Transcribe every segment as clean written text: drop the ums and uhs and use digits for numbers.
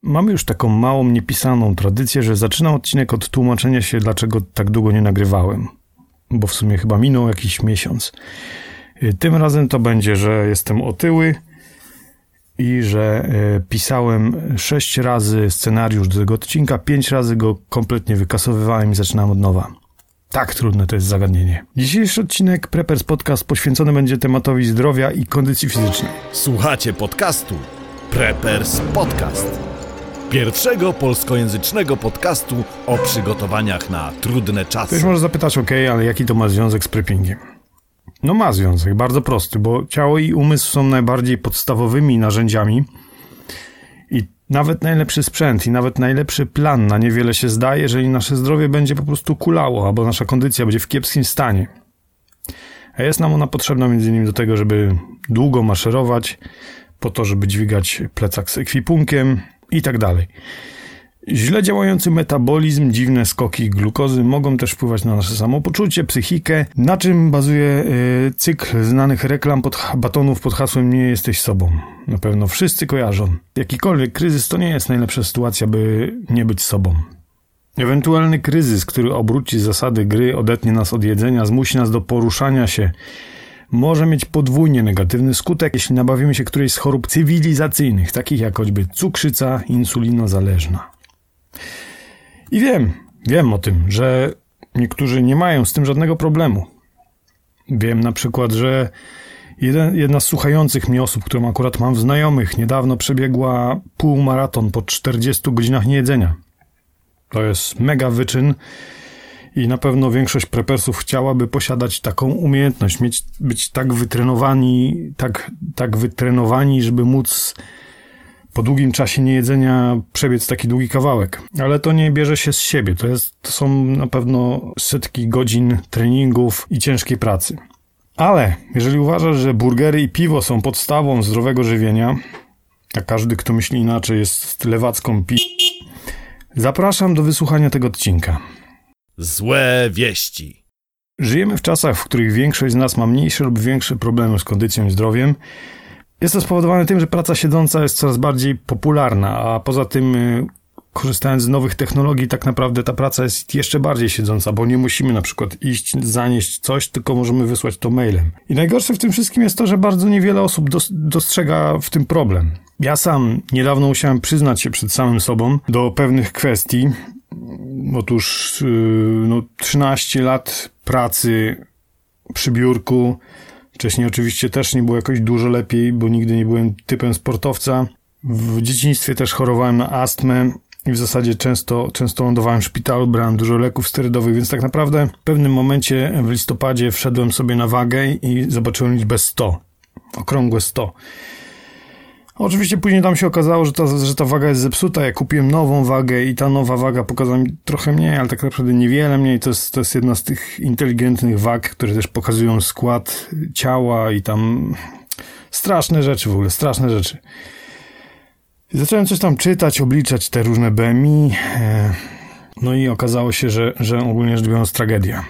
Mamy już taką małą, niepisaną tradycję, że zaczynam odcinek od tłumaczenia się, dlaczego tak długo nie nagrywałem. Bo w sumie chyba minął jakiś miesiąc. Tym razem to będzie, że jestem otyły i że pisałem 6 razy scenariusz do tego odcinka, 5 razy go kompletnie wykasowywałem i zaczynam od nowa. Tak trudne to jest zagadnienie. Dzisiejszy odcinek Preppers Podcast poświęcony będzie tematowi zdrowia i kondycji fizycznej. Słuchacie podcastu Preppers Podcast. Pierwszego polskojęzycznego podcastu o przygotowaniach na trudne czasy. Ktoś może zapytać, ale jaki to ma związek z preppingiem? No ma związek, bardzo prosty, bo ciało i umysł są najbardziej podstawowymi narzędziami i nawet najlepszy sprzęt i nawet najlepszy plan na niewiele się zdaje, jeżeli nasze zdrowie będzie po prostu kulało, albo nasza kondycja będzie w kiepskim stanie. A jest nam ona potrzebna m.in. do tego, żeby długo maszerować, po to, żeby dźwigać plecak z ekwipunkiem i tak dalej. Źle działający metabolizm, dziwne skoki glukozy mogą też wpływać na nasze samopoczucie, psychikę, na czym bazuje cykl znanych reklam batonów pod hasłem "nie jesteś sobą". Na pewno wszyscy kojarzą. Jakikolwiek kryzys to nie jest najlepsza sytuacja, by nie być sobą. Ewentualny kryzys, który obróci zasady gry, odetnie nas od jedzenia, zmusi nas do poruszania się, może mieć podwójnie negatywny skutek, jeśli nabawimy się którejś z chorób cywilizacyjnych, takich jak choćby cukrzyca insulinozależna. I wiem o tym, że niektórzy nie mają z tym żadnego problemu. Wiem na przykład, że jedna z słuchających mnie osób, którą akurat mam w znajomych, niedawno przebiegła półmaraton po 40 godzinach niejedzenia. To jest mega wyczyn i na pewno większość preppersów chciałaby posiadać taką umiejętność, być tak wytrenowani, żeby móc po długim czasie niejedzenia przebiec taki długi kawałek. Ale to nie bierze się z siebie. To są na pewno setki godzin treningów i ciężkiej pracy. Ale jeżeli uważasz, że burgery i piwo są podstawą zdrowego żywienia, a każdy, kto myśli inaczej, jest lewacką zapraszam do wysłuchania tego odcinka. Złe wieści. Żyjemy w czasach, w których większość z nas ma mniejsze lub większe problemy z kondycją i zdrowiem. Jest to spowodowane tym, że praca siedząca jest coraz bardziej popularna, a poza tym korzystając z nowych technologii, tak naprawdę ta praca jest jeszcze bardziej siedząca, bo nie musimy na przykład iść, zanieść coś, tylko możemy wysłać to mailem. I najgorsze w tym wszystkim jest to, że bardzo niewiele osób dostrzega w tym problem. Ja sam niedawno musiałem przyznać się przed samym sobą do pewnych kwestii. Otóż 13 lat pracy przy biurku. Wcześniej oczywiście też nie było jakoś dużo lepiej, bo nigdy nie byłem typem sportowca. W dzieciństwie też chorowałem na astmę i w zasadzie często lądowałem w szpitalu, brałem dużo leków sterydowych, więc tak naprawdę w pewnym momencie w listopadzie wszedłem sobie na wagę i zobaczyłem liczbę 100. Okrągłe 100. Oczywiście później tam się okazało, że ta waga jest zepsuta. Ja kupiłem nową wagę i ta nowa waga pokazała mi trochę mniej, ale tak naprawdę niewiele mniej. To jest jedna z tych inteligentnych wag, które też pokazują skład ciała i tam straszne rzeczy. I zacząłem coś tam czytać, obliczać te różne BMI. No i okazało się, że ogólnie rzecz biorąc tragedia.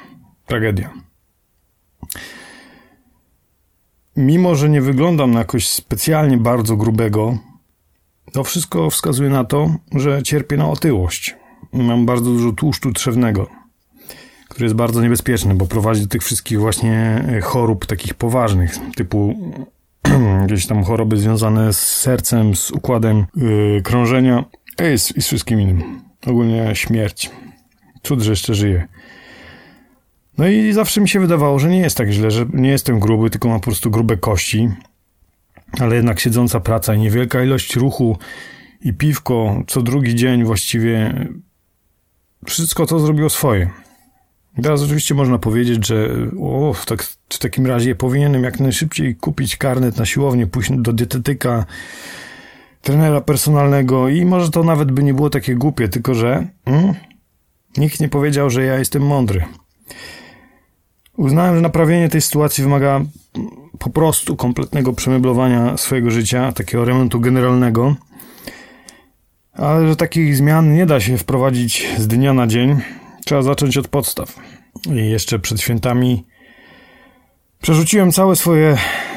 Mimo że nie wyglądam na jakoś specjalnie bardzo grubego, to wszystko wskazuje na to, że cierpię na otyłość. Mam bardzo dużo tłuszczu trzewnego, który jest bardzo niebezpieczny, bo prowadzi do tych wszystkich właśnie chorób takich poważnych, typu jakieś tam choroby związane z sercem, z układem krążenia i z wszystkim innym. Ogólnie śmierć. Cud, że jeszcze żyję. No i zawsze mi się wydawało, że nie jest tak źle, że nie jestem gruby, tylko mam po prostu grube kości. Ale jednak siedząca praca i niewielka ilość ruchu i piwko co drugi dzień właściwie wszystko to zrobiło swoje. Teraz oczywiście można powiedzieć, że w takim razie powinienem jak najszybciej kupić karnet na siłownię, pójść do dietetyka, trenera personalnego i może to nawet by nie było takie głupie, tylko że nikt nie powiedział, że ja jestem mądry. Uznałem, że naprawienie tej sytuacji wymaga po prostu kompletnego przemeblowania swojego życia, takiego remontu generalnego, ale że takich zmian nie da się wprowadzić z dnia na dzień. Trzeba zacząć od podstaw. I jeszcze przed świętami przerzuciłem całe swoje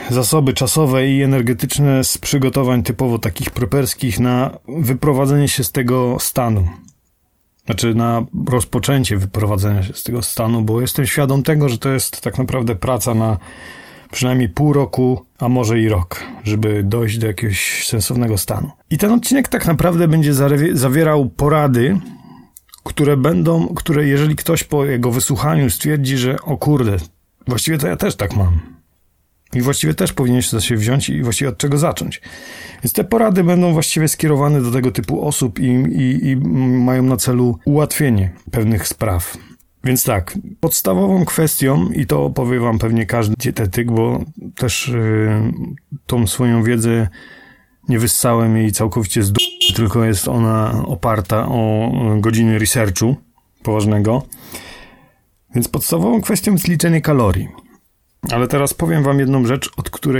zasoby czasowe i energetyczne z przygotowań typowo takich preperskich na wyprowadzenie się z tego stanu. Znaczy na rozpoczęcie wyprowadzenia się z tego stanu, bo jestem świadom tego, że to jest tak naprawdę praca na przynajmniej pół roku, a może i rok, żeby dojść do jakiegoś sensownego stanu. I ten odcinek tak naprawdę będzie zawierał porady, które jeżeli ktoś po jego wysłuchaniu stwierdzi, że o kurde, właściwie to ja też tak mam. I właściwie też powinieneś za się wziąć i właściwie od czego zacząć. Więc te porady będą właściwie skierowane do tego typu osób i mają na celu ułatwienie pewnych spraw. Więc tak, podstawową kwestią, i to opowie wam pewnie każdy dietetyk, bo też tą swoją wiedzę nie wyssałem jej całkowicie z tylko jest ona oparta o godziny researchu poważnego. Więc podstawową kwestią jest liczenie kalorii. Ale teraz powiem wam jedną rzecz,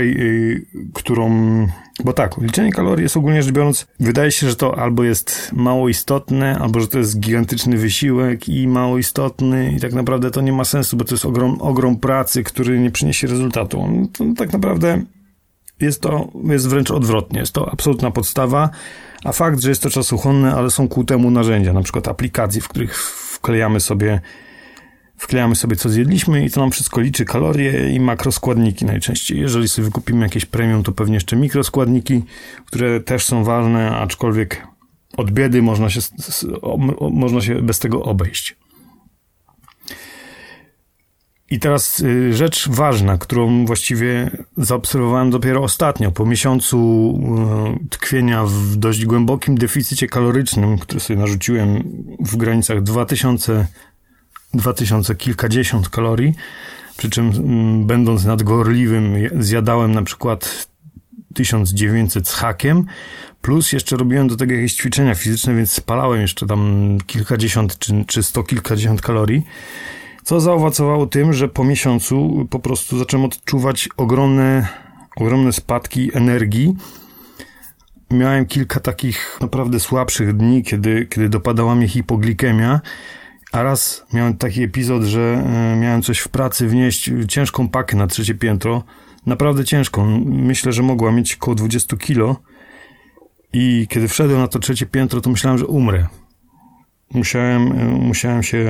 bo tak, liczenie kalorii jest ogólnie rzecz biorąc, wydaje się, że to albo jest mało istotne, albo że to jest gigantyczny wysiłek i mało istotny i tak naprawdę to nie ma sensu, bo to jest ogrom pracy, który nie przyniesie rezultatu. To tak naprawdę jest wręcz odwrotnie, jest to absolutna podstawa, a fakt, że jest to czasochłonne, ale są ku temu narzędzia, na przykład aplikacje, w których wklejamy sobie co zjedliśmy i to nam wszystko liczy, kalorie i makroskładniki najczęściej. Jeżeli sobie wykupimy jakieś premium, to pewnie jeszcze mikroskładniki, które też są ważne, aczkolwiek od biedy można się bez tego obejść. I teraz rzecz ważna, którą właściwie zaobserwowałem dopiero ostatnio, po miesiącu tkwienia w dość głębokim deficycie kalorycznym, który sobie narzuciłem w granicach 2000 kilkadziesiąt kalorii, przy czym będąc nadgorliwym zjadałem na przykład 1900 z hakiem, plus jeszcze robiłem do tego jakieś ćwiczenia fizyczne, więc spalałem jeszcze tam kilkadziesiąt czy 100 kilkadziesiąt kalorii, co zaowocowało tym, że po miesiącu po prostu zacząłem odczuwać ogromne spadki energii. Miałem kilka takich naprawdę słabszych dni, kiedy dopadała mnie hipoglikemia, a raz miałem taki epizod, że miałem coś w pracy wnieść ciężką pakę na 3. piętro, naprawdę ciężką, myślę, że mogła mieć około 20 kilo i kiedy wszedłem na to 3. piętro, to myślałem, że umrę. Musiałem się,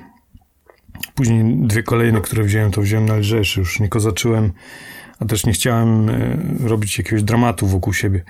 później 2 kolejne, które wziąłem na lżejszy, już nie kozaczyłem, a też nie chciałem robić jakiegoś dramatu wokół siebie.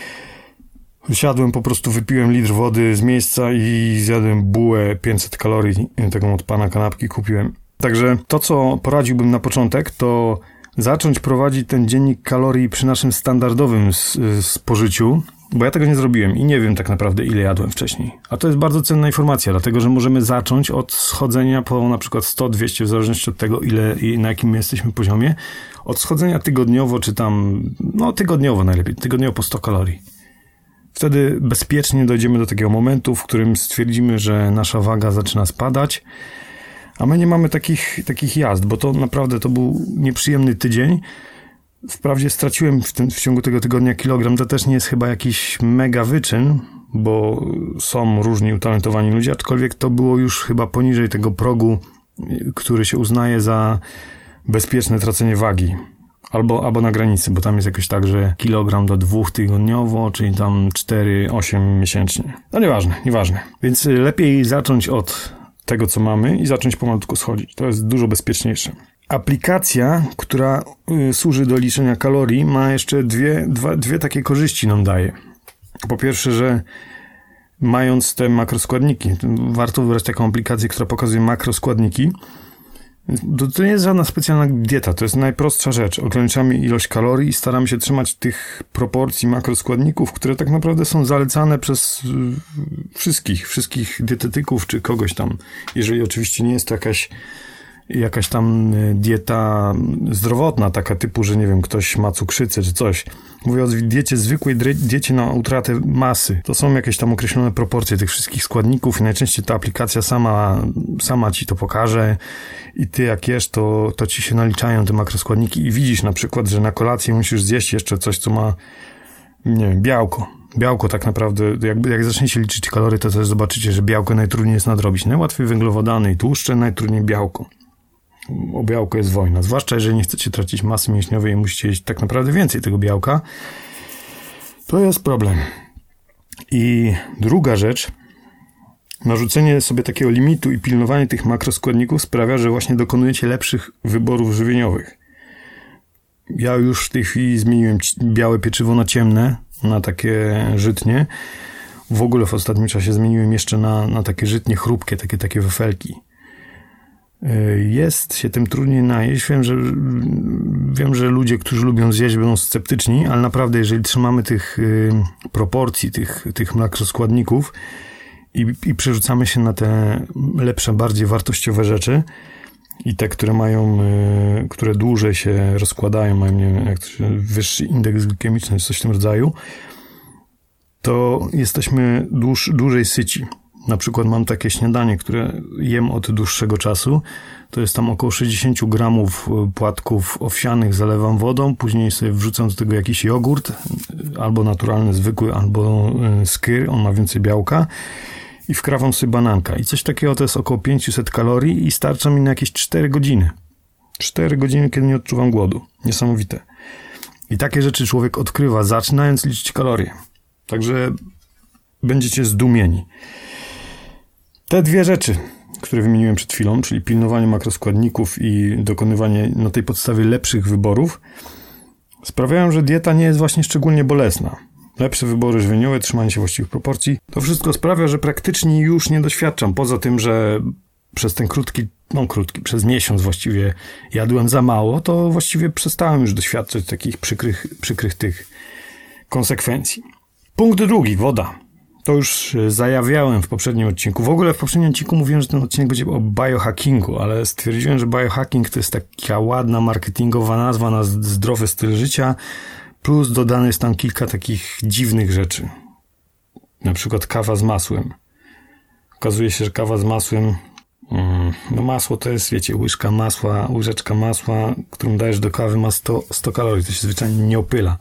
Siadłem, po prostu wypiłem litr wody z miejsca i zjadłem bułę 500 kalorii, taką od pana kanapki kupiłem. Także to, co poradziłbym na początek, to zacząć prowadzić ten dziennik kalorii przy naszym standardowym spożyciu, bo ja tego nie zrobiłem i nie wiem tak naprawdę, ile jadłem wcześniej. A to jest bardzo cenna informacja, dlatego że możemy zacząć od schodzenia po na przykład 100-200, w zależności od tego, ile i na jakim jesteśmy poziomie, od schodzenia tygodniowo, czy tam, tygodniowo najlepiej, tygodniowo po 100 kalorii. Wtedy bezpiecznie dojdziemy do takiego momentu, w którym stwierdzimy, że nasza waga zaczyna spadać, a my nie mamy takich jazd, bo to naprawdę to był nieprzyjemny tydzień. Wprawdzie straciłem w ciągu tego tygodnia kilogram, to też nie jest chyba jakiś mega wyczyn, bo są różni utalentowani ludzie, aczkolwiek to było już chyba poniżej tego progu, który się uznaje za bezpieczne tracenie wagi. Albo na granicy, bo tam jest jakoś tak, że kilogram do 2 tygodniowo, czyli tam 4-8 miesięcznie. No nieważne. Więc lepiej zacząć od tego, co mamy i zacząć pomalutku schodzić. To jest dużo bezpieczniejsze. Aplikacja, która służy do liczenia kalorii, ma jeszcze dwie takie korzyści nam daje. Po pierwsze, że mając te makroskładniki, warto wybrać taką aplikację, która pokazuje makroskładniki. To nie jest żadna specjalna dieta, to jest najprostsza rzecz. Ograniczamy ilość kalorii i staramy się trzymać tych proporcji makroskładników, które tak naprawdę są zalecane przez wszystkich dietetyków czy kogoś tam. Jeżeli oczywiście nie jest to jakaś tam dieta zdrowotna, taka typu, że nie wiem, ktoś ma cukrzycę czy coś. Mówię o diecie zwykłej, diecie na utratę masy. To są jakieś tam określone proporcje tych wszystkich składników i najczęściej ta aplikacja sama ci to pokaże i ty jak jesz, to ci się naliczają te makroskładniki i widzisz na przykład, że na kolację musisz zjeść jeszcze coś, co ma, nie wiem, białko. Białko tak naprawdę, jak zaczniecie liczyć kalorie, to też zobaczycie, że białko najtrudniej jest nadrobić. Najłatwiej węglowodany i tłuszcze, najtrudniej białko. o białko jest wojna. Zwłaszcza jeżeli nie chcecie tracić masy mięśniowej i musicie jeść tak naprawdę więcej tego białka, to jest problem. I druga rzecz, narzucenie sobie takiego limitu i pilnowanie tych makroskładników sprawia, że właśnie dokonujecie lepszych wyborów żywieniowych. Ja już w tej chwili zmieniłem białe pieczywo na ciemne, na takie żytnie. W ogóle w ostatnim czasie zmieniłem jeszcze na takie żytnie chrupkie, takie wafelki. Jest się tym trudniej najeść. Wiem, że ludzie, którzy lubią zjeść, będą sceptyczni, ale naprawdę, jeżeli trzymamy tych proporcji, tych makroskładników i przerzucamy się na te lepsze, bardziej wartościowe rzeczy i te, które dłużej się rozkładają, mają wyższy indeks glikemiczny, coś w tym rodzaju, to jesteśmy dłużej syci. Na przykład mam takie śniadanie, które jem od dłuższego czasu. To jest tam około 60 gramów płatków owsianych, zalewam wodą, później sobie wrzucam do tego jakiś jogurt, albo naturalny, zwykły, albo skyr, on ma więcej białka, i wkrawam sobie bananka. I coś takiego to jest około 500 kalorii i starcza mi na jakieś 4 godziny. 4 godziny, kiedy nie odczuwam głodu. Niesamowite. I takie rzeczy człowiek odkrywa, zaczynając liczyć kalorie. Także będziecie zdumieni. Te dwie rzeczy, które wymieniłem przed chwilą, czyli pilnowanie makroskładników i dokonywanie na tej podstawie lepszych wyborów, sprawiają, że dieta nie jest właśnie szczególnie bolesna. Lepsze wybory żywieniowe, trzymanie się właściwych proporcji, to wszystko sprawia, że praktycznie już nie doświadczam. Poza tym, że przez ten przez miesiąc właściwie jadłem za mało, to właściwie przestałem już doświadczać takich przykrych tych konsekwencji. Punkt drugi, woda. To już zajawiałem w poprzednim odcinku. W ogóle w poprzednim odcinku mówiłem, że ten odcinek będzie o biohackingu, ale stwierdziłem, że biohacking to jest taka ładna marketingowa nazwa na zdrowy styl życia, plus dodane jest tam kilka takich dziwnych rzeczy. Na przykład kawa z masłem. Okazuje się, że kawa z masłem, masło to jest, wiecie, łyżeczka masła, którą dajesz do kawy, ma 100 kalorii. To się zwyczajnie nie opyla.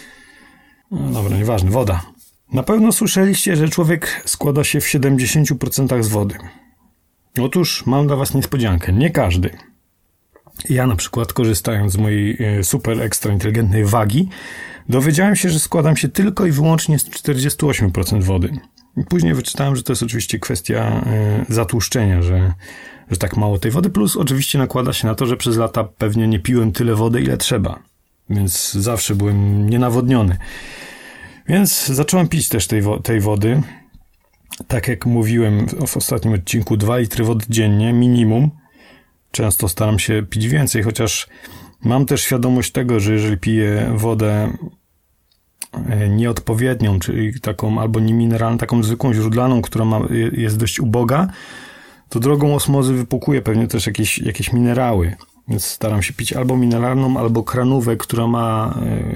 No dobra, nieważne. Woda. Na pewno słyszeliście, że człowiek składa się w 70% z wody. Otóż mam dla was niespodziankę. Nie każdy. Ja na przykład, korzystając z mojej super ekstra inteligentnej wagi, dowiedziałem się, że składam się tylko i wyłącznie z 48% wody. I później wyczytałem, że to jest oczywiście kwestia zatłuszczenia, że tak mało tej wody, plus oczywiście nakłada się na to, że przez lata pewnie nie piłem tyle wody, ile trzeba. Więc zawsze byłem nienawodniony. Więc zacząłem pić też tej wody. Tak jak mówiłem w ostatnim odcinku, 2 litry wody dziennie, minimum. Często staram się pić więcej, chociaż mam też świadomość tego, że jeżeli piję wodę nieodpowiednią, czyli taką albo niemineralną, taką zwykłą źródlaną, która jest dość uboga, to drogą osmozy wypłukuje pewnie też jakieś minerały. Więc staram się pić albo mineralną, albo kranówę, która ma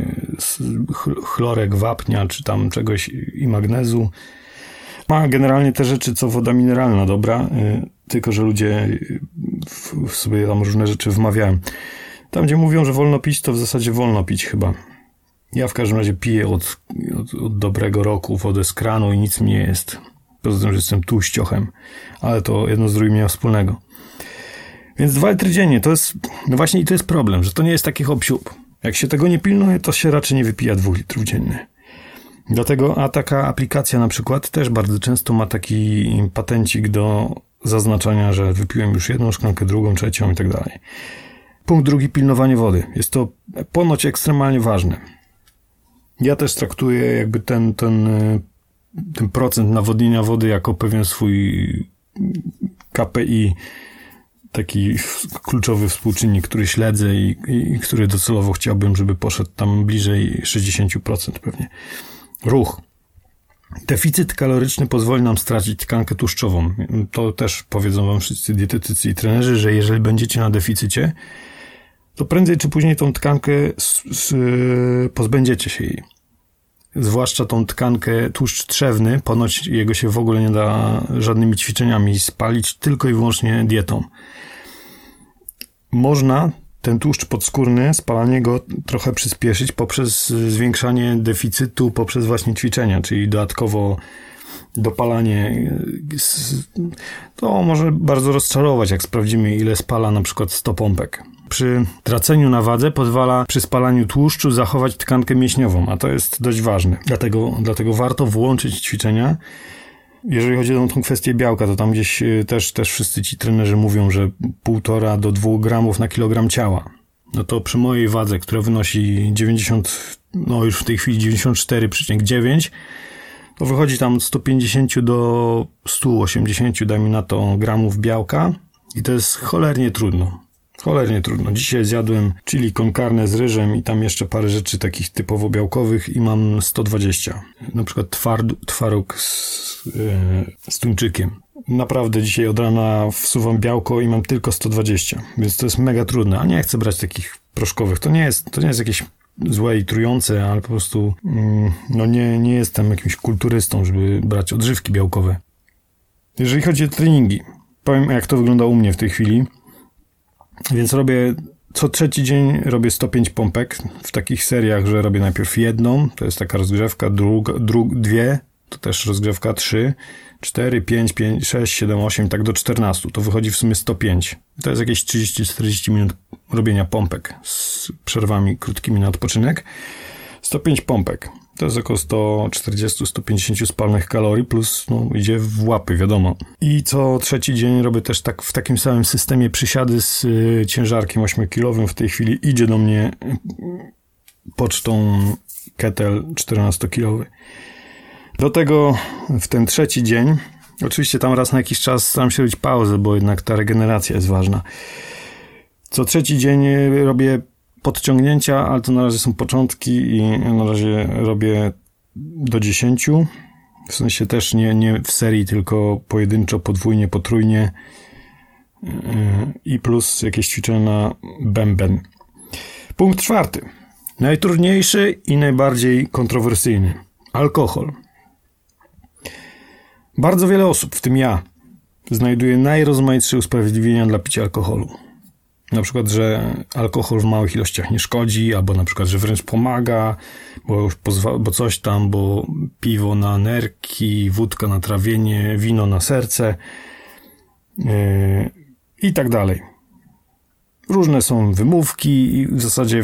chlorek wapnia, czy tam czegoś i magnezu. Ma generalnie te rzeczy, co woda mineralna, dobra? Tylko że ludzie sobie tam różne rzeczy wmawiają. Tam, gdzie mówią, że wolno pić, to w zasadzie wolno pić chyba. Ja w każdym razie piję od dobrego roku wodę z kranu i nic mi nie jest. Poza tym, że jestem tłuściochem. Ale to jedno z drugim nie ma wspólnego. Więc 2 litry dziennie to jest, no właśnie i to jest problem, że to nie jest taki hop-siup. Jak się tego nie pilnuje, to się raczej nie wypija 2 litrów dziennie. Dlatego, taka aplikacja na przykład też bardzo często ma taki patencik do zaznaczania, że wypiłem już 1 szklankę, 2, 3 i tak dalej. Punkt drugi, pilnowanie wody. Jest to ponoć ekstremalnie ważne. Ja też traktuję jakby ten procent nawodnienia wody jako pewien swój KPI, taki kluczowy współczynnik, który śledzę i który docelowo chciałbym, żeby poszedł tam bliżej 60% pewnie. Ruch. Deficyt kaloryczny pozwoli nam stracić tkankę tłuszczową. To też powiedzą wam wszyscy dietetycy i trenerzy, że jeżeli będziecie na deficycie, to prędzej czy później tą tkankę pozbędziecie się jej. Zwłaszcza tą tkankę tłuszcz trzewny, ponoć jego się w ogóle nie da żadnymi ćwiczeniami spalić, tylko i wyłącznie dietą. Można ten tłuszcz podskórny, spalanie go trochę przyspieszyć poprzez zwiększanie deficytu, poprzez właśnie ćwiczenia, czyli dodatkowo dopalanie, to może bardzo rozczarować, jak sprawdzimy, ile spala na przykład 100 pompek. Przy traceniu na wadze pozwala przy spalaniu tłuszczu zachować tkankę mięśniową, a to jest dość ważne. Dlatego warto włączyć ćwiczenia. Jeżeli chodzi o tą kwestię białka, to tam gdzieś też wszyscy ci trenerzy mówią, że 1,5 do 2 gramów na kilogram ciała. No to przy mojej wadze, która wynosi 90, no już w tej chwili 94,9, to wychodzi tam od 150 do 180, dajmy na to, gramów białka i to jest cholernie trudno. Cholernie trudno. Dzisiaj zjadłem chili con carne z ryżem i tam jeszcze parę rzeczy takich typowo białkowych i mam 120. Na przykład twaróg z tuńczykiem. Naprawdę dzisiaj od rana wsuwam białko i mam tylko 120, więc to jest mega trudne. A nie chcę brać takich proszkowych. To nie jest jakieś złe i trujące, ale po prostu no nie jestem jakimś kulturystą, żeby brać odżywki białkowe. Jeżeli chodzi o treningi, powiem, jak to wygląda u mnie w tej chwili. Więc co trzeci dzień robię 105 pompek w takich seriach, że robię najpierw jedną, to jest taka rozgrzewka, dwie, to też rozgrzewka, 3, 4, 5, 6, 7, 8, tak do 14. To wychodzi w sumie 105. To jest jakieś 30-40 minut robienia pompek z przerwami krótkimi na odpoczynek. 105 pompek. To jest około 140-150 spalnych kalorii, plus idzie w łapy, wiadomo. I co trzeci dzień robię też tak w takim samym systemie przysiady z ciężarkiem 8-kilowym. W tej chwili idzie do mnie pocztą kettle 14-kilowy. Do tego w ten trzeci dzień, oczywiście tam raz na jakiś czas staram się robić pauzę, bo jednak ta regeneracja jest ważna. Co trzeci dzień robię podciągnięcia, ale to na razie są początki i na razie robię do 10. W sensie też nie w serii, tylko pojedynczo, podwójnie, potrójnie i plus jakieś ćwiczenia na bęben. Punkt 4. Najtrudniejszy i najbardziej kontrowersyjny. Alkohol. Bardzo wiele osób, w tym ja, znajduje najrozmaitsze usprawiedliwienia dla picia alkoholu. Na przykład, że alkohol w małych ilościach nie szkodzi, albo na przykład, że wręcz pomaga, bo coś tam, bo piwo na nerki, wódka na trawienie, wino na serce i tak dalej. Różne są wymówki i w zasadzie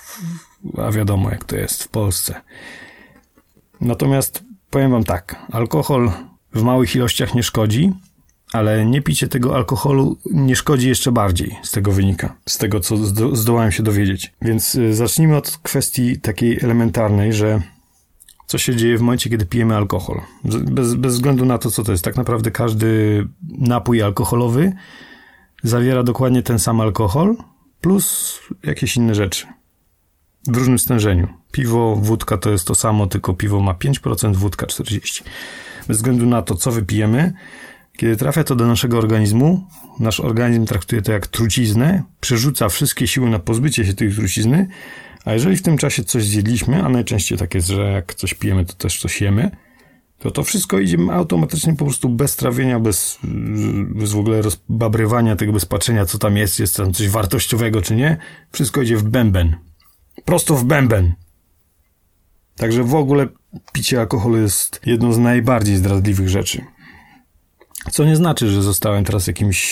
a wiadomo jak to jest w Polsce. Natomiast powiem wam tak, alkohol w małych ilościach nie szkodzi, ale nie picie tego alkoholu nie szkodzi jeszcze bardziej, z tego wynika, z tego, co zdołałem się dowiedzieć. Więc zacznijmy od kwestii takiej elementarnej, że co się dzieje w momencie, kiedy pijemy alkohol. Bez względu na to, co to jest. Tak naprawdę każdy napój alkoholowy zawiera dokładnie ten sam alkohol plus jakieś inne rzeczy w różnym stężeniu. Piwo, wódka to jest to samo, tylko piwo ma 5%, wódka 40%. Bez względu na to, co wypijemy, kiedy trafia to do naszego organizmu, nasz organizm traktuje to jak truciznę, przerzuca wszystkie siły na pozbycie się tej trucizny, a jeżeli w tym czasie coś zjedliśmy, a najczęściej tak jest, że jak coś pijemy, to też coś jemy, to wszystko idzie automatycznie po prostu bez trawienia, bez w ogóle rozbabrywania tego, bez patrzenia, co tam jest tam coś wartościowego, czy nie. Wszystko idzie w bęben. Prosto w bęben. Także w ogóle picie alkoholu jest jedną z najbardziej zdradliwych rzeczy. Co nie znaczy, że zostałem teraz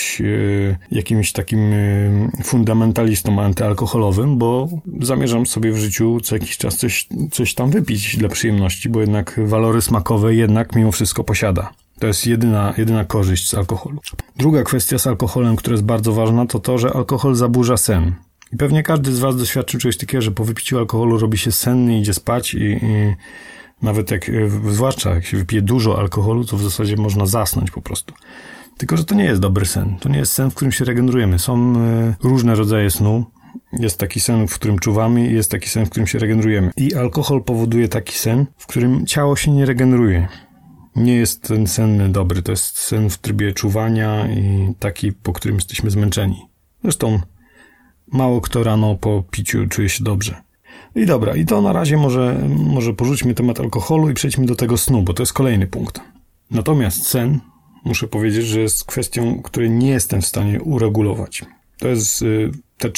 jakimś takim fundamentalistą antyalkoholowym, bo zamierzam sobie w życiu co jakiś czas coś tam wypić dla przyjemności, bo jednak walory smakowe jednak mimo wszystko posiada. To jest jedyna korzyść z alkoholu. Druga kwestia z alkoholem, która jest bardzo ważna, to to, że alkohol zaburza sen. I pewnie każdy z was doświadczył czegoś takiego, że po wypiciu alkoholu robi się senny, idzie spać i nawet zwłaszcza jak się wypije dużo alkoholu, to w zasadzie można zasnąć po prostu. Tylko że to nie jest dobry sen. To nie jest sen, w którym się regenerujemy. Są różne rodzaje snu. Jest taki sen, w którym czuwamy i jest taki sen, w którym się regenerujemy. I alkohol powoduje taki sen, w którym ciało się nie regeneruje. Nie jest ten sen dobry. To jest sen w trybie czuwania i taki, po którym jesteśmy zmęczeni. Zresztą mało kto rano po piciu czuje się dobrze. I dobra, i to na razie może porzućmy temat alkoholu i przejdźmy do tego snu, bo to jest kolejny punkt. Natomiast sen, muszę powiedzieć, że jest kwestią, której nie jestem w stanie uregulować. To jest te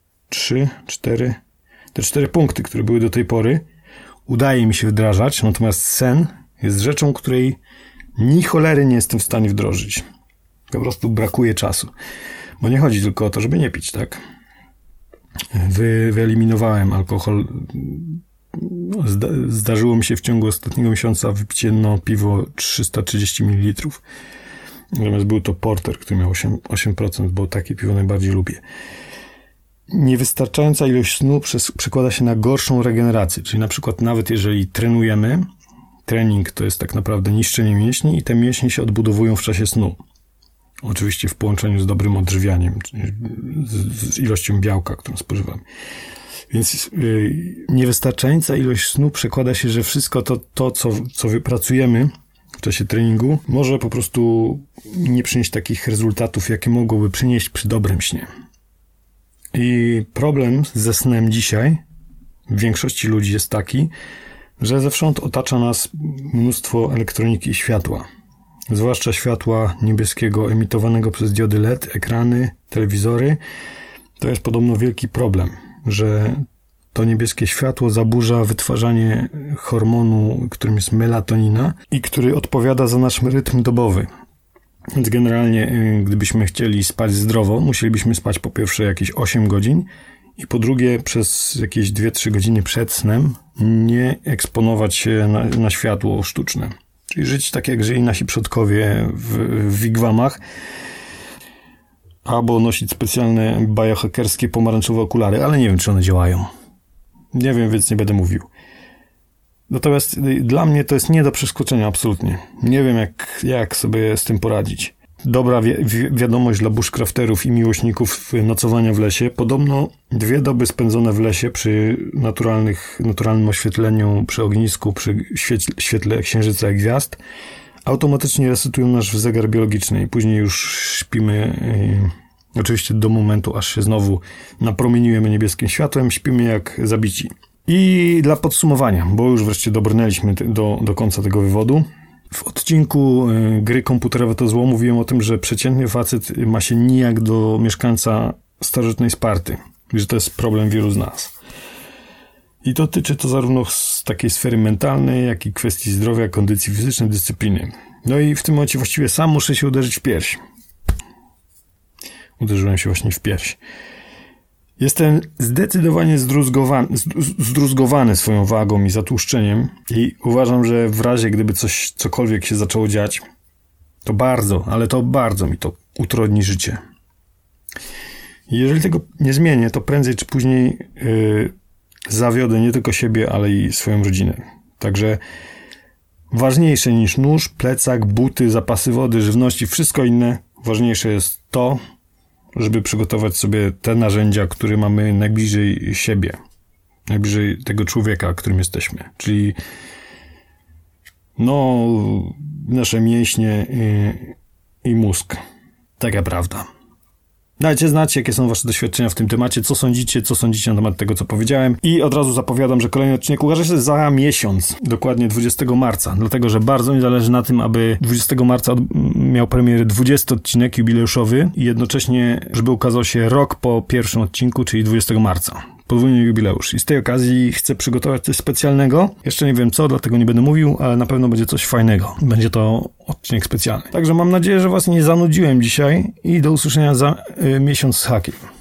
cztery punkty, które były do tej pory, udaje mi się wdrażać, natomiast sen jest rzeczą, której Ni cholery nie jestem w stanie wdrożyć. Po prostu brakuje czasu. Bo nie chodzi tylko o to, żeby nie pić, tak? Wyeliminowałem alkohol. Zdarzyło mi się w ciągu ostatniego miesiąca wypić jedno piwo 330 ml. Natomiast był to porter, który miał 8%, bo takie piwo najbardziej lubię. Niewystarczająca ilość snu przekłada się na gorszą regenerację, czyli na przykład nawet jeżeli trenujemy, trening to jest tak naprawdę niszczenie mięśni i te mięśnie się odbudowują w czasie snu. Oczywiście w połączeniu z dobrym odżywianiem, z ilością białka, którą spożywamy. Więc niewystarczająca ilość snu przekłada się, że wszystko to co wypracujemy w czasie treningu, może po prostu nie przynieść takich rezultatów, jakie mogłoby przynieść przy dobrym śnie. I problem ze snem dzisiaj w większości ludzi jest taki, że zewsząd otacza nas mnóstwo elektroniki i światła. Zwłaszcza światła niebieskiego emitowanego przez diody LED, ekrany, telewizory. To jest podobno wielki problem, że to niebieskie światło zaburza wytwarzanie hormonu, którym jest melatonina i który odpowiada za nasz rytm dobowy. Więc generalnie, gdybyśmy chcieli spać zdrowo, musielibyśmy spać po pierwsze jakieś 8 godzin i po drugie przez jakieś 2-3 godziny przed snem nie eksponować się na światło sztuczne. Czyli żyć tak, jak żyli nasi przodkowie w wigwamach, albo nosić specjalne biohackerskie pomarańczowe okulary, ale nie wiem, czy one działają. Nie wiem, więc nie będę mówił. Natomiast dla mnie to jest nie do przeskoczenia absolutnie. Nie wiem, jak sobie z tym poradzić. Dobra wiadomość dla bushcrafterów i miłośników nocowania w lesie. Podobno 2 doby spędzone w lesie przy naturalnym oświetleniu, przy ognisku, przy świetle księżyca i gwiazd automatycznie resetują nasz zegar biologiczny i później już śpimy, oczywiście do momentu, aż się znowu napromieniujemy niebieskim światłem, śpimy jak zabici. I dla podsumowania, bo już wreszcie dobrnęliśmy do końca tego wywodu. W odcinku Gry komputerowe to zło mówiłem o tym, że przeciętny facet ma się nijak do mieszkańca starożytnej Sparty. I że to jest problem wielu z nas. I dotyczy to zarówno z takiej sfery mentalnej, jak i kwestii zdrowia, kondycji fizycznej, dyscypliny. No i w tym momencie właściwie sam muszę się uderzyć w pierś. Uderzyłem się właśnie w pierś. Jestem zdecydowanie zdruzgowany swoją wagą i zatłuszczeniem i uważam, że w razie gdyby cokolwiek się zaczęło dziać, to bardzo mi to utrudni życie. I jeżeli tego nie zmienię, to prędzej czy później zawiodę nie tylko siebie, ale i swoją rodzinę. Także ważniejsze niż nóż, plecak, buty, zapasy wody, żywności, wszystko inne, ważniejsze jest to, żeby przygotować sobie te narzędzia, które mamy najbliżej siebie, najbliżej tego człowieka, którym jesteśmy, czyli nasze mięśnie i mózg. Taka prawda. Dajcie znać, jakie są wasze doświadczenia w tym temacie, co sądzicie na temat tego, co powiedziałem. I od razu zapowiadam, że kolejny odcinek ukaże się za miesiąc, dokładnie 20 marca, dlatego, że bardzo mi zależy na tym, aby 20 marca miał premierę 20 odcinek jubileuszowy i jednocześnie, żeby ukazał się rok po pierwszym odcinku, czyli 20 marca. Podwójny jubileusz. I z tej okazji chcę przygotować coś specjalnego. Jeszcze nie wiem co, dlatego nie będę mówił, ale na pewno będzie coś fajnego. Będzie to odcinek specjalny. Także mam nadzieję, że was nie zanudziłem dzisiaj i do usłyszenia za miesiąc z hakiem.